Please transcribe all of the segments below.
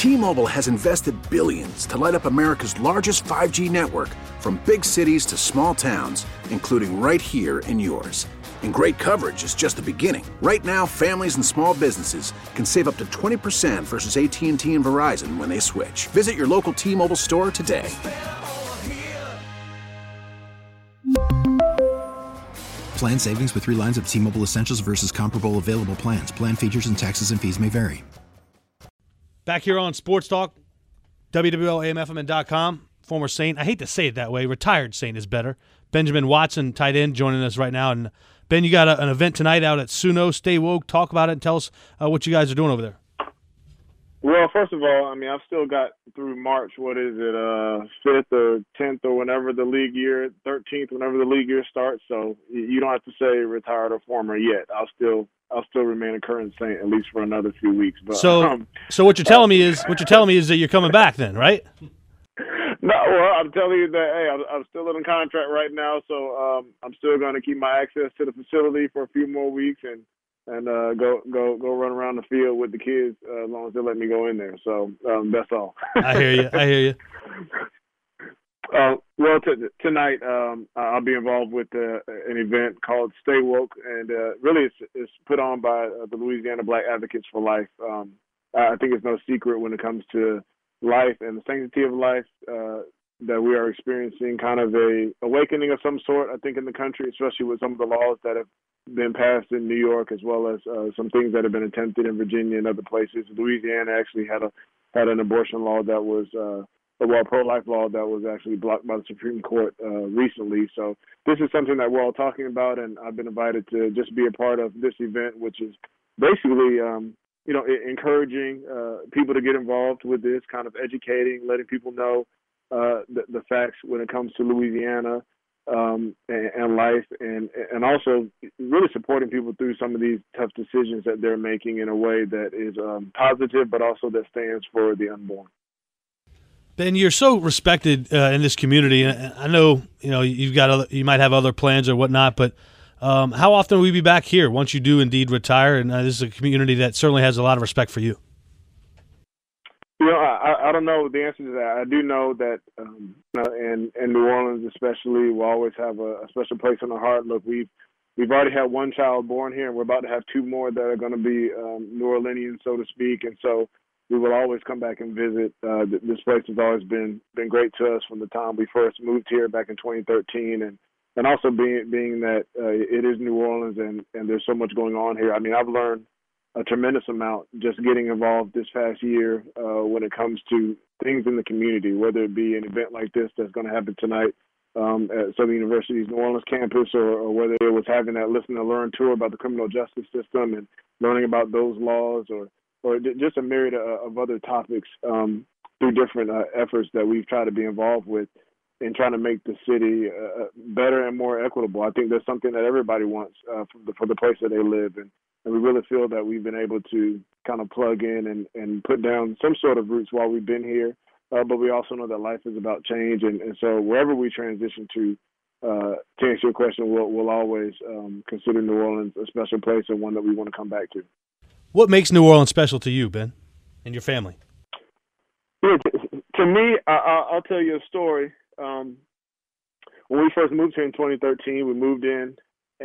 T-Mobile has invested billions to light up America's largest 5G network, from big cities to small towns, including right here in yours. And great coverage is just the beginning. Right now, families and small businesses can save up to 20% versus AT&T and Verizon when they switch. Visit your local T-Mobile store today. Plan savings with 3 lines of T-Mobile Essentials versus comparable available plans. Plan features and taxes and fees may vary. Back here on Sports Talk, WWLAMFM.com. Former Saint. I hate to say it that way. Retired Saint is better. Benjamin Watson, tight end, joining us right now. And Ben, you got an event tonight out at Suno. Stay woke. Talk about it and tell us what you guys are doing over there. Well, first of all, I mean, I've still got through March, 5th or 10th or whenever the league year, 13th, whenever the league year starts. So you don't have to say retired or former yet. I'll still remain a current Saint at least for another few weeks. But, so what you're telling me is that you're coming back then, right? No, well, I'm telling you that, hey, I'm still in a contract right now, so I'm still going to keep my access to the facility for a few more weeks and go run around the field with the kids as long as they let me go in there. So that's all. I hear you. Well, tonight I'll be involved with an event called Stay Woke, and really it's put on by the Louisiana Black Advocates for Life. I think it's no secret when it comes to life and the sanctity of life that we are experiencing kind of a awakening of some sort, I think, in the country, especially with some of the laws that have been passed in New York, as well as some things that have been attempted in Virginia and other places. Louisiana actually had an abortion law that was a pro-life law that was actually blocked by the Supreme Court recently. So this is something that we're all talking about, and I've been invited to just be a part of this event, which is basically encouraging people to get involved with this, kind of educating, letting people know the facts when it comes to Louisiana and life, and also really supporting people through some of these tough decisions that they're making in a way that is positive, but also that stands for the unborn. Ben, you're so respected in this community. I know you might have other plans or whatnot, but how often will we be back here once you do indeed retire? And this is a community that certainly has a lot of respect for you. I don't know the answer to that. I do know that in New Orleans especially, we'll always have a special place in our heart. Look, we've already had one child born here, and we're about to have 2 more that are going to be New Orleanians, so to speak. And so we will always come back and visit. This place has always been great to us from the time we first moved here back in 2013, and also being that it is New Orleans and there's so much going on here. I mean, I've learned a tremendous amount just getting involved this past year when it comes to things in the community, whether it be an event like this that's going to happen tonight at Southern University's New Orleans campus, or whether it was having that Listen to Learn tour about the criminal justice system and learning about those laws, or just a myriad of other topics through different efforts that we've tried to be involved with in trying to make the city better and more equitable. I think that's something that everybody wants for the place that they live in. And we really feel that we've been able to kind of plug in and put down some sort of roots while we've been here. But we also know that life is about change. And so wherever we transition to answer your question, we'll always consider New Orleans a special place and one that we want to come back to. What makes New Orleans special to you, Ben, and your family? Yeah, to me, I'll tell you a story. When we first moved here in 2013, we moved in,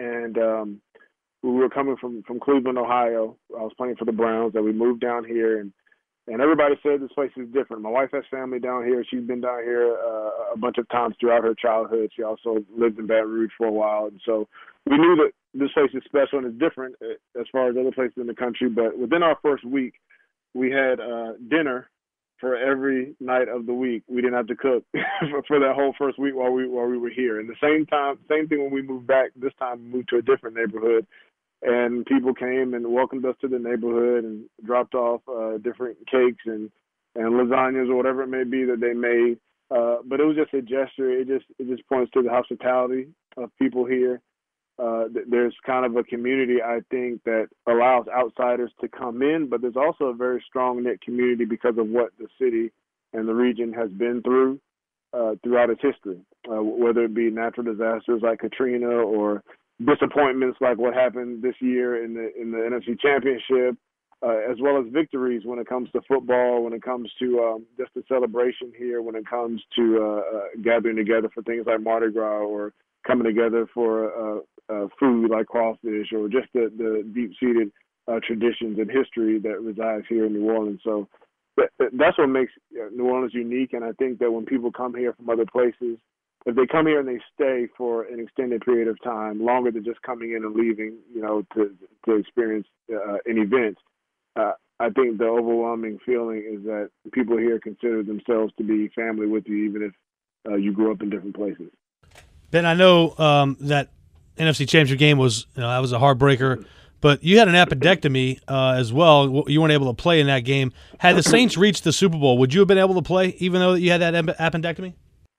and we were coming from Cleveland, Ohio. I was playing for the Browns, and we moved down here, and everybody said this place is different. My wife has family down here. She's been down here a bunch of times throughout her childhood. She also lived in Baton Rouge for a while, and so we knew that this place is special and it's different as far as other places in the country. But within our first week, we had dinner for every night of the week. We didn't have to cook for that whole first week while we were here. And the same thing when we moved back. This time we moved to a different neighborhood, and people came and welcomed us to the neighborhood and dropped off different cakes and lasagnas or whatever it may be that they made. But it was just a gesture. It just points to the hospitality of people here. There's kind of a community, I think, that allows outsiders to come in, but there's also a very strong-knit community because of what the city and the region has been through throughout its history, whether it be natural disasters like Katrina or disappointments like what happened this year in the NFC Championship, as well as victories when it comes to football, when it comes to just the celebration here, when it comes to gathering together for things like Mardi Gras or coming together for food like crawfish or just the deep-seated traditions and history that resides here in New Orleans. So that's what makes New Orleans unique, and I think that when people come here from other places, if they come here and they stay for an extended period of time, longer than just coming in and leaving, to experience an event, I think the overwhelming feeling is that people here consider themselves to be family with you, even if you grew up in different places. Ben, I know that NFC Championship game was that was a heartbreaker, but you had an appendectomy as well. You weren't able to play in that game. Had the Saints reached the Super Bowl, would you have been able to play even though you had that appendectomy?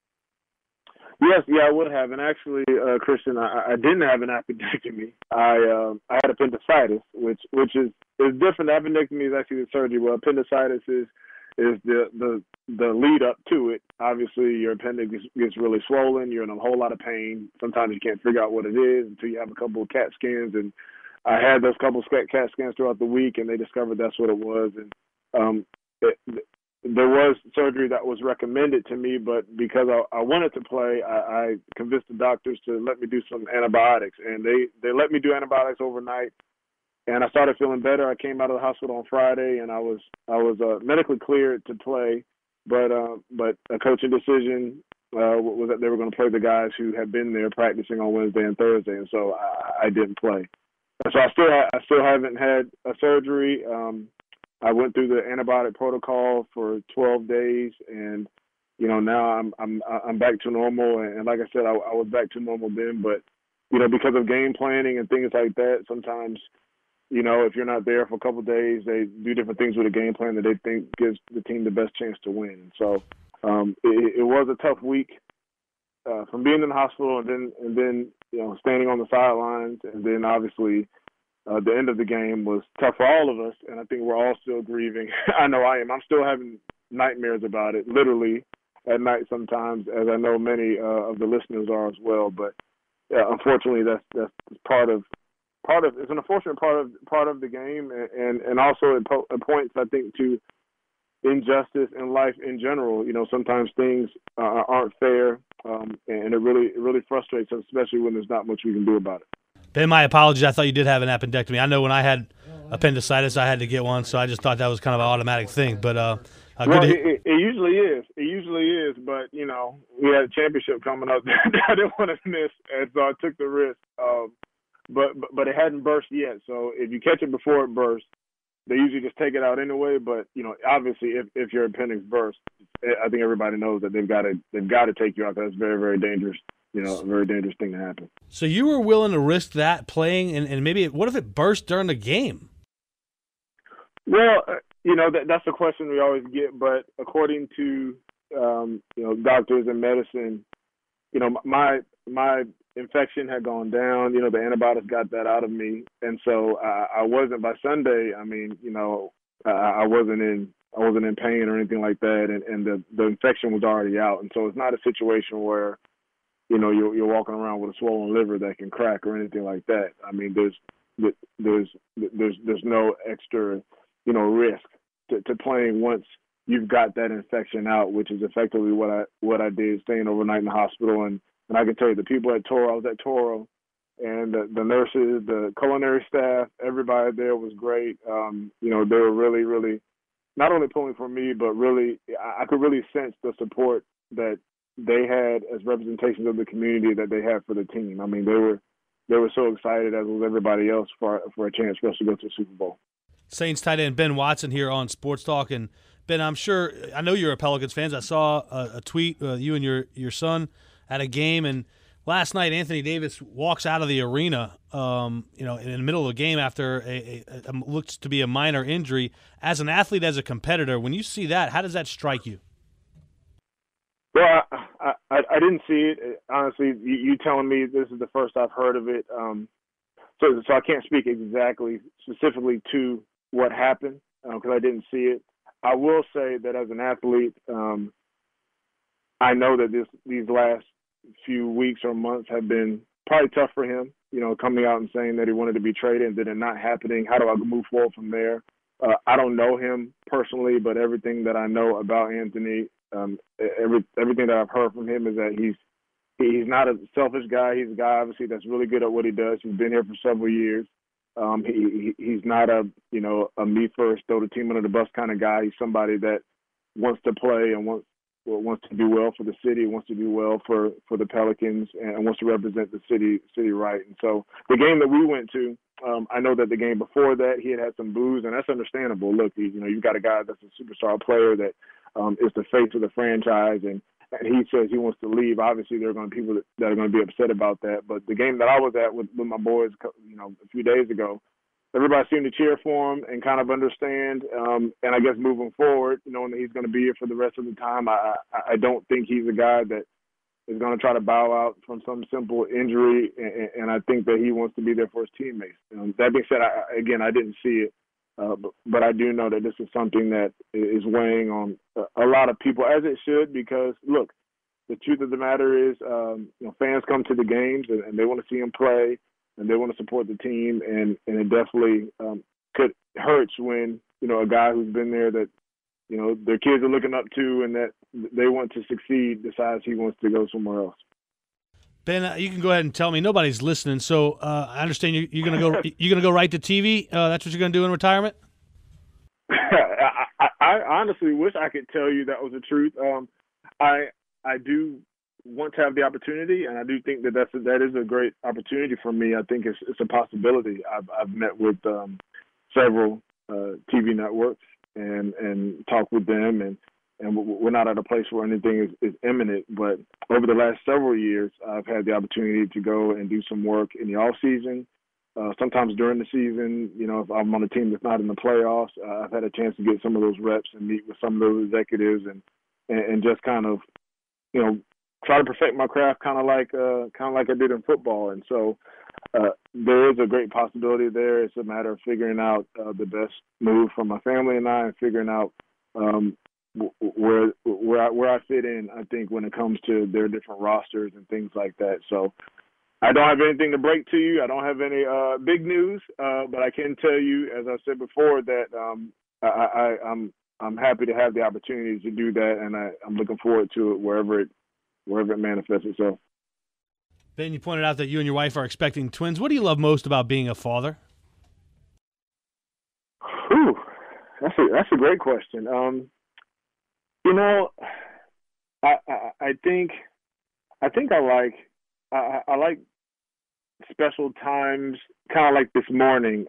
Yes, I would have. And actually, Christian, I didn't have an appendectomy. I had appendicitis, which is different. Appendectomy is actually the surgery. Well, appendicitis is the lead up to it. Obviously, your appendix gets really swollen. You're in a whole lot of pain. Sometimes you can't figure out what it is until you have a couple of CAT scans. And I had those couple of CAT scans throughout the week, and they discovered that's what it was. And there was surgery that was recommended to me, but because I wanted to play, I convinced the doctors to let me do some antibiotics, and they let me do antibiotics overnight, and I started feeling better. I came out of the hospital on Friday, and I was medically cleared to play, but a coaching decision was that they were going to play the guys who had been there practicing on Wednesday and Thursday, and so I didn't play. So I still haven't had a surgery. I went through the antibiotic protocol for 12 days, and now I'm back to normal. And like I said, I was back to normal then, but because of game planning and things like that, sometimes if you're not there for a couple of days, they do different things with a game plan that they think gives the team the best chance to win. And so it was a tough week from being in the hospital and then standing on the sidelines, and then obviously. The end of the game was tough for all of us, and I think we're all still grieving. I know I am. I'm still having nightmares about it, literally at night sometimes, as I know many of the listeners are as well. But unfortunately, that's part of. It's an unfortunate part of the game, and also it points, I think, to injustice in life in general. Sometimes things aren't fair, and it really frustrates us, especially when there's not much we can do about it. Ben, my apologies. I thought you did have an appendectomy. I know when I had appendicitis, I had to get one, so I just thought that was kind of an automatic thing. But it usually is. It usually is. But we had a championship coming up that I didn't want to miss, and so I took the risk. But it hadn't burst yet. So if you catch it before it bursts, they usually just take it out anyway. But obviously, if your appendix bursts, I think everybody knows that they've got to take you out. Because that's very, very dangerous. A very dangerous thing to happen. So you were willing to risk that playing, and maybe what if it burst during the game? Well, that's a question we always get. But according to doctors and medicine, my infection had gone down. The antibiotics got that out of me, and so I wasn't by Sunday. I mean, I wasn't in pain or anything like that, and the infection was already out, and so it's not a situation where you're walking around with a swollen liver that can crack or anything like that. I mean, there's no extra, risk to playing once you've got that infection out, which is effectively what I did, staying overnight in the hospital. And I can tell you, the people at Toro, I was at Toro, and the nurses, the culinary staff, everybody there was great. They were really, really not only pulling for me, but really, I could really sense the support that they had as representations of the community that they had for the team. I mean, they were so excited, as was everybody else, for a chance for us to go to the Super Bowl. Saints tight end Ben Watson here on Sports Talk. And Ben, I know you're a Pelicans fan. I saw a tweet, you and your son at a game, and last night Anthony Davis walks out of the arena, in the middle of a game after a looks to be a minor injury. As an athlete, as a competitor, when you see that, how does that strike you? Well, I didn't see it. Honestly, you telling me this is the first I've heard of it. So I can't speak specifically to what happened because I didn't see it. I will say that as an athlete, I know that these last few weeks or months have been probably tough for him, coming out and saying that he wanted to be traded and then it not happening. How do I move forward from there? I don't know him personally, but everything that I know about Anthony, everything that I've heard from him is that he's not a selfish guy. He's a guy, obviously, that's really good at what he does. He's been here for several years. He's not a me first, throw the team under the bus kind of guy. He's somebody that wants to play and wants to do well for the city, wants to do well for the Pelicans, and wants to represent the city right. And so the game that we went to, I know that the game before that he had some boos, and that's understandable. Look, you've got a guy that's a superstar player that is the face of the franchise, and he says he wants to leave. Obviously, there are going to be people that are going to be upset about that. But the game that I was at with my boys, a few days ago, everybody seemed to cheer for him and kind of understand. And I guess moving forward, knowing that he's going to be here for the rest of the time, I don't think he's a guy that is going to try to bow out from some simple injury. And I think that he wants to be there for his teammates. That being said, I didn't see it. But I do know that this is something that is weighing on a lot of people, as it should, because, look, the truth of the matter is fans come to the games and they want to see him play and they want to support the team, and it definitely hurts when, a guy who's been there that, their kids are looking up to and that they want to succeed decides he wants to go somewhere else. Ben, you can go ahead and tell me. Nobody's listening, so I understand you're going to go. You're going to go right to TV. That's what you're going to do in retirement. I honestly wish I could tell you that was the truth. I do want to have the opportunity, and I do think that is a great opportunity for me. I think it's a possibility. I've met with several TV networks and talked with them, and we're not at a place where anything is imminent, but over the last several years, I've had the opportunity to go and do some work in the off season. Sometimes during the season, if I'm on a team that's not in the playoffs, I've had a chance to get some of those reps and meet with some of those executives and just kind of, try to perfect my craft kind of like I did in football. And so there is a great possibility there. It's a matter of figuring out the best move for my family and I, and figuring out where I fit in, I think, when it comes to their different rosters and things like that. So I don't have anything to break to you. I don't have any big news, but I can tell you, as I said before, that I'm happy to have the opportunity to do that, and I'm looking forward to it wherever it manifests itself. Ben, you pointed out that you and your wife are expecting twins. What do you love most about being a father? Whew, that's a great question. I think I like special times, kind of like this morning.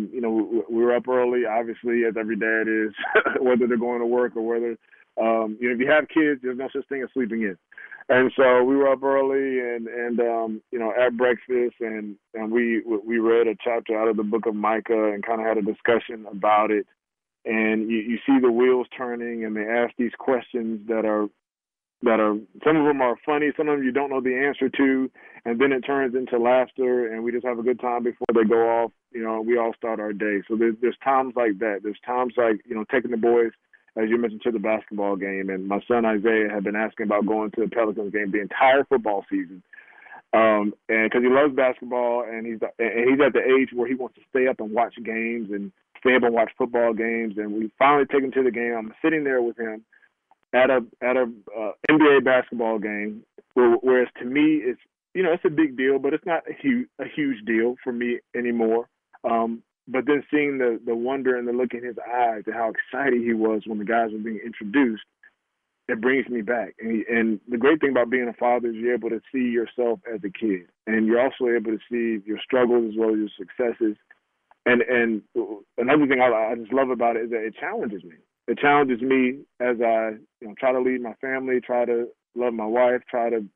We were up early, obviously, as every dad is, whether they're going to work or whether, if you have kids, there's no such thing as sleeping in. And so we were up early and at breakfast, and we read a chapter out of the book of Micah and kind of had a discussion about it. And you see the wheels turning, and they ask these questions that are some of them are funny, some of them you don't know the answer to, and then it turns into laughter, and we just have a good time before they go off. We all start our day. So there's times like that. There's times like taking the boys, as you mentioned, to the basketball game, and my son Isaiah had been asking about going to the Pelicans game the entire football season, and because he loves basketball, and he's at the age where he wants to stay up and watch games and stay up and watch football games, and we finally take him to the game. I'm sitting there with him at a NBA basketball game, whereas to me it's a big deal, but it's not a huge deal for me anymore. But then seeing the wonder and the look in his eyes and how excited he was when the guys were being introduced, it brings me back. And the great thing about being a father is you're able to see yourself as a kid, and you're also able to see your struggles as well as your successes. And another thing I just love about it is that it challenges me. It challenges me as I try to lead my family, try to love my wife, try to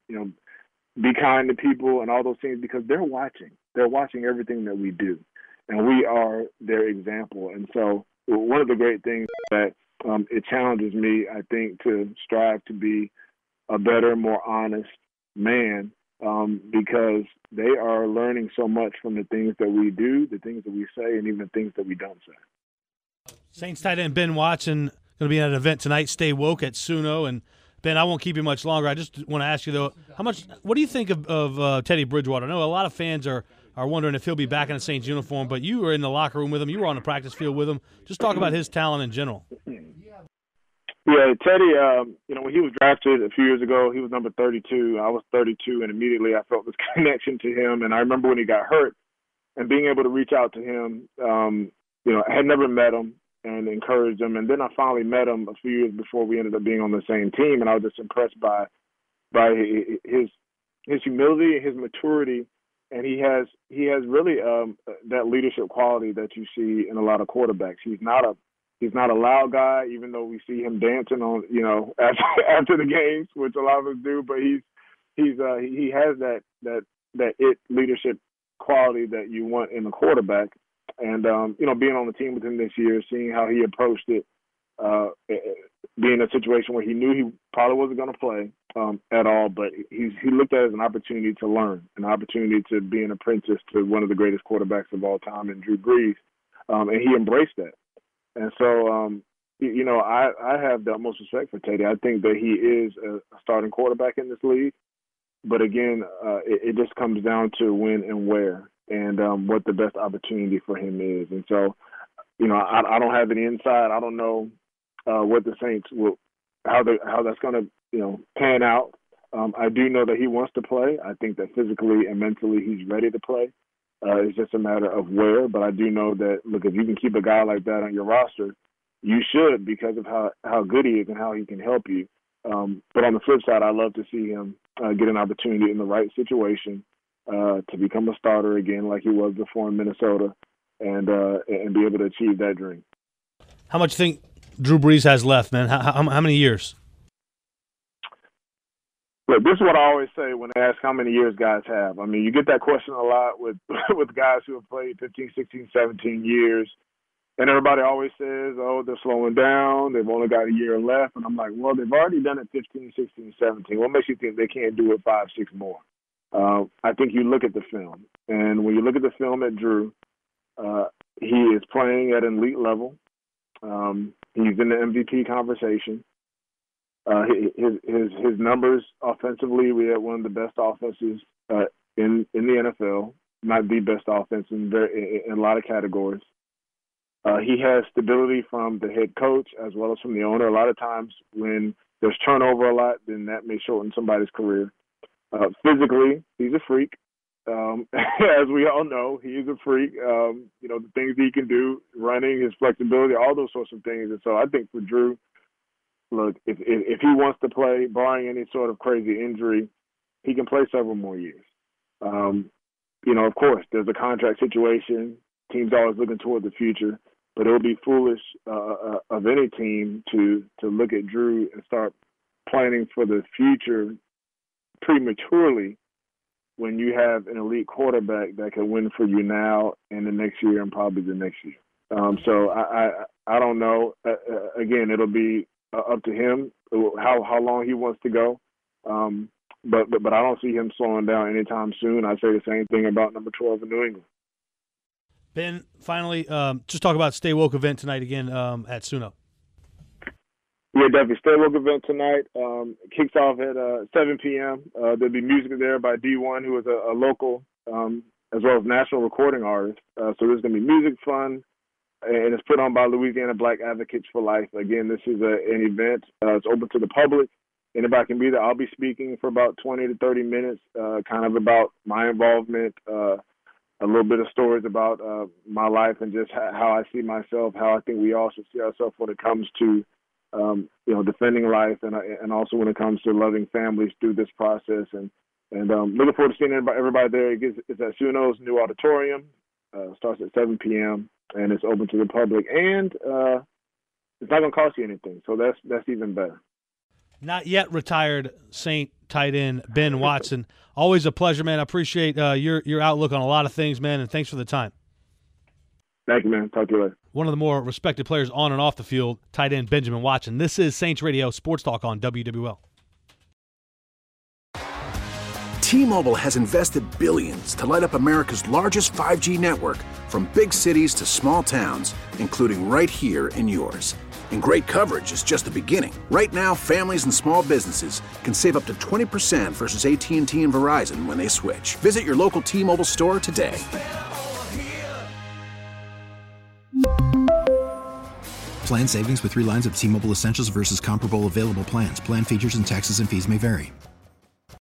be kind to people and all those things, because they're watching. They're watching everything that we do, and we are their example. And so one of the great things that it challenges me, I think, to strive to be a better, more honest man, because they are learning so much from the things that we do, the things that we say, and even the things that we don't say. Saints tight end Ben Watson going to be at an event tonight, Stay Woke, at Suno. And, Ben, I won't keep you much longer. I just want to ask you, though, what do you think of Teddy Bridgewater? I know a lot of fans are are wondering if he'll be back in a Saints uniform, but you were in the locker room with him. You were on the practice field with him. Just talk about his talent in general. Yeah, Teddy, when he was drafted a few years ago, he was number 32. I was 32, and immediately I felt this connection to him. And I remember when he got hurt and being able to reach out to him, I had never met him and encouraged him. And then I finally met him a few years before we ended up being on the same team, and I was just impressed by his humility and his maturity. And he has really that leadership quality that you see in a lot of quarterbacks. He's not a loud guy, even though we see him dancing on, after the games, which a lot of us do. But he has that it leadership quality that you want in a quarterback. And being on the team with him this year, seeing how he approached it, being in a situation where he knew he probably wasn't going to play at all, but he looked at it as an opportunity to learn, an opportunity to be an apprentice to one of the greatest quarterbacks of all time, in Drew Brees, and he embraced that. And so, I have the utmost respect for Teddy. I think that he is a starting quarterback in this league. But again, it just comes down to when and where and what the best opportunity for him is. And so, I don't have any insight. I don't know what the Saints how that's going to, pan out. I do know that he wants to play. I think that physically and mentally he's ready to play. It's just a matter of where, but I do know that, look, if you can keep a guy like that on your roster, you should, because of how good he is and how he can help you. But on the flip side, I love to see him get an opportunity in the right situation to become a starter again like he was before in Minnesota and be able to achieve that dream. How much do you think Drew Brees has left, man? How many years? Look, this is what I always say when they ask how many years guys have. I mean, you get that question a lot with guys who have played 15, 16, 17 years, and everybody always says, oh, they're slowing down, they've only got a year left. And I'm like, well, they've already done it 15, 16, 17. What makes you think they can't do it 5, 6 more? I think you look at the film, and when you look at the film at Drew, he is playing at an elite level. He's in the MVP conversation. His numbers offensively, we had one of the best offenses in the NFL, not the best offense in a lot of categories. He has stability from the head coach as well as from the owner. A lot of times when there's turnover a lot, then that may shorten somebody's career. Physically, he's a freak. As we all know, he is a freak. The things he can do, running, his flexibility, all those sorts of things. And so I think for Drew, look, if he wants to play, barring any sort of crazy injury, he can play several more years. Of course, there's a contract situation. Teams always looking toward the future, but it would be foolish of any team to look at Drew and start planning for the future prematurely when you have an elite quarterback that can win for you now and the next year and probably the next year. So I don't know. Again, it'll be up to him how long he wants to go. But I don't see him slowing down anytime soon. I say the same thing about number 12 in New England. Ben, finally, just talk about Stay Woke event tonight again at Suno. Yeah, definitely. Stay Woke event tonight. Kicks off at 7 p.m. There'll be music there by D1, who is a local as well as national recording artist. So there's going to be music, fun, and it's put on by Louisiana Black Advocates for Life. Again, this is an event. It's open to the public. Anybody can be there. I'll be speaking for about 20 to 30 minutes, kind of about my involvement, a little bit of stories about my life and just how I see myself, how I think we all should see ourselves when it comes to, defending life and also when it comes to loving families through this process. And looking forward to seeing everybody there. It's at Suno's new auditorium. Starts at 7 p.m. and it's open to the public. And it's not going to cost you anything, so that's even better. Not yet retired Saint tight end Ben Watson. Always a pleasure, man. I appreciate your outlook on a lot of things, man, and thanks for the time. Thank you, man. Talk to you later. One of the more respected players on and off the field, tight end Benjamin Watson. This is Saints Radio Sports Talk on WWL. T-Mobile has invested billions to light up America's largest 5G network, from big cities to small towns, including right here in yours. And great coverage is just the beginning. Right now, families and small businesses can save up to 20% versus AT&T and Verizon when they switch. Visit your local T-Mobile store today. Plan savings with 3 lines of T-Mobile Essentials versus comparable available plans. Plan features and taxes and fees may vary.